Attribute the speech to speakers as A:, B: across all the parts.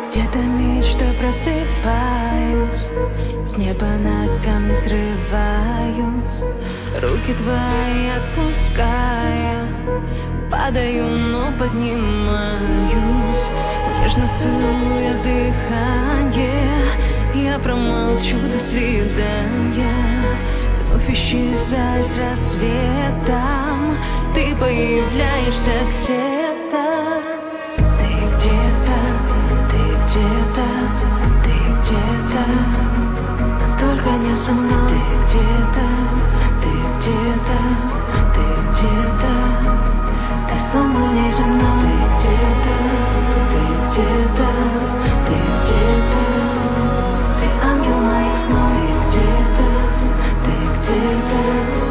A: Где-то мечтой просыпаюсь, с неба на камни срываюсь, руки твои отпуская, падаю, но поднимаюсь, нежно целуя дыхание. Я промолчу до свидания, вновь исчезая с рассветом. Ты появляешься где-то, ты где-то, ты где-то, ты где-то, но только не со мной. Ты где-то, ты где-то, ты где-то, ты со мной, не со мной. Ты где-то, ты где-то, ты где-то, ты ангел моих снов. Ты где-то,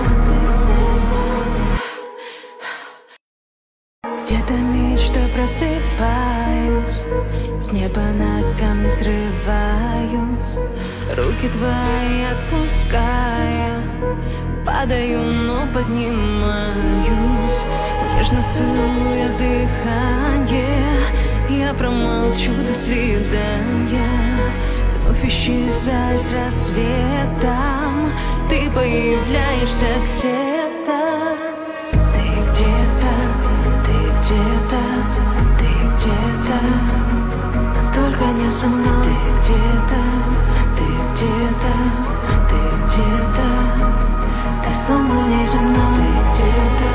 A: где-то мечтой просыпаюсь, с неба на камни срываюсь, руки твои отпуская, падаю, но поднимаюсь, нежно целуя дыхание. Я промолчу до свидания, вновь исчезая с рассветом. Ты появляешься где-то, ты где-то, ты где-то, ты где-то, но только не со мной. Ты где-то, ты где-то, ты где-то, ты со мной, не со мной. Ты где-то.